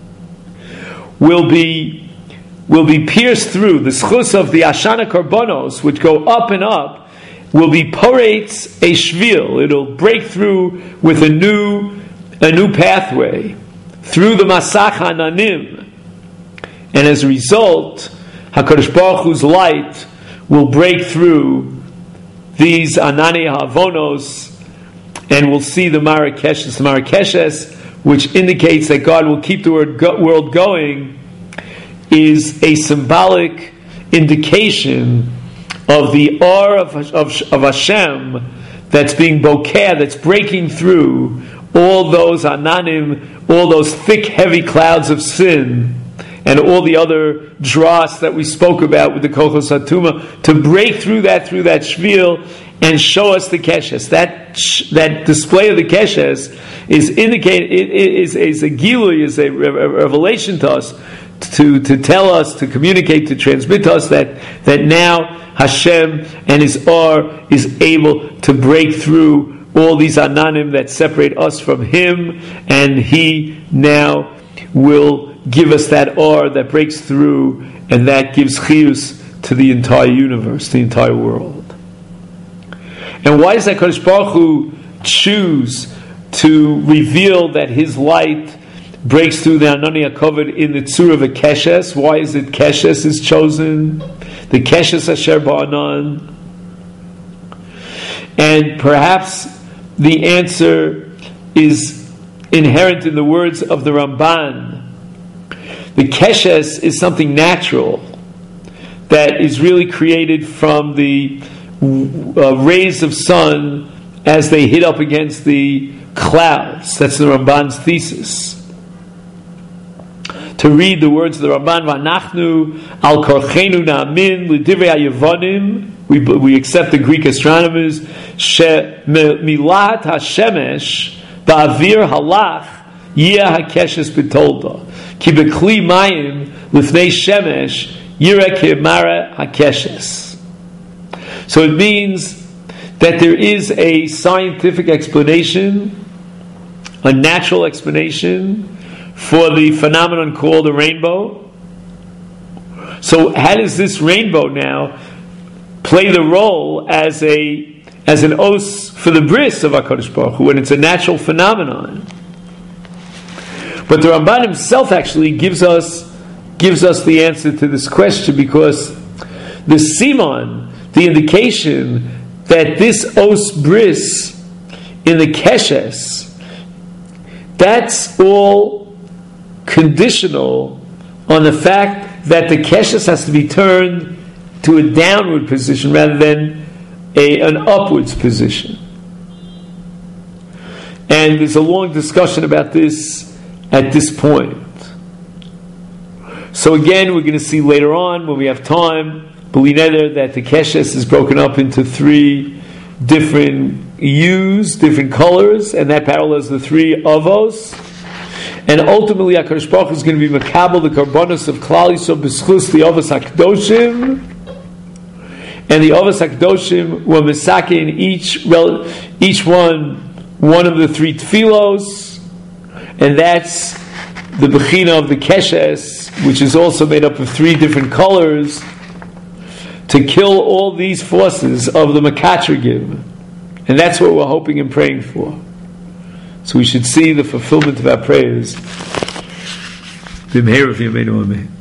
will be will be pierced through. The schus of the ashana korbanos, which go up and up, will be poretz a shvil. It'll break through with a new a new pathway through the Masach Hananim, and as a result, HaKadosh Baruch Hu's light will break through these Anani Havonos, and we'll see the Marakeshes. The Marakeshes, which indicates that God will keep the world going, is a symbolic indication of the awe of, of, of Hashem that's being bokeh, that's breaking through all those ananim, all those thick, heavy clouds of sin, and all the other dross that we spoke about with the Kochos HaTuma, to break through that, through that shvil, and show us the keshes. That that display of the keshes is indicated, it is, is a gilui, is a revelation to us, to, to tell us, to communicate, to transmit to us that, that now Hashem and His Or is able to break through all these ananim that separate us from Him, and He now will give us that or that breaks through, and that gives chiyus to the entire universe, the entire world. And why does that HaKadosh Baruch Hu choose to reveal that His light breaks through the Anani HaKavod in the tzura of a keshes? Why is it keshes is chosen? The keshes asher ba'anan. And perhaps the answer is inherent in the words of the Ramban. The keshes is something natural that is really created from the uh, rays of sun as they hit up against the clouds. That's the Ramban's thesis. To read the words of the Ramban, V'anachnu al korchenu na'amin l'divrei ha'yevonim, we we accept the Greek astronomers, she milat hashemesh ba'avir halach yeh hakeshes b'tolda ki b'kli mayim l'fnei shemesh yireh k'mara hakeshes. So it means that there is a scientific explanation, a natural explanation for the phenomenon called a rainbow. So how does this rainbow now play the role as a as an os for the bris of HaKadosh Baruch Hu, when it's a natural phenomenon? But the Ramban himself actually gives us gives us the answer to this question, because the simon, the indication that this os bris in the keshes, that's all conditional on the fact that the keshes has to be turned to a downward position rather than a, an upwards position. And there's a long discussion about this at this point. So again, we're going to see later on, when we have time, B'li that the keshes is broken up into three different hues, different colors, and that parallels the three avos. And ultimately, HaKadosh Baruch Hu is going to be makabel the karbonos of Klal Yisrael b'schus the avos hakdoshim, and the avos hakdoshim were misake in each each one one of the three tfilos, and that's the bechina of the keshes, which is also made up of three different colors, to kill all these forces of the Makatrigim. And that's what we're hoping and praying for. So we should see the fulfillment of our prayers. B'mheira v'yameinu amen.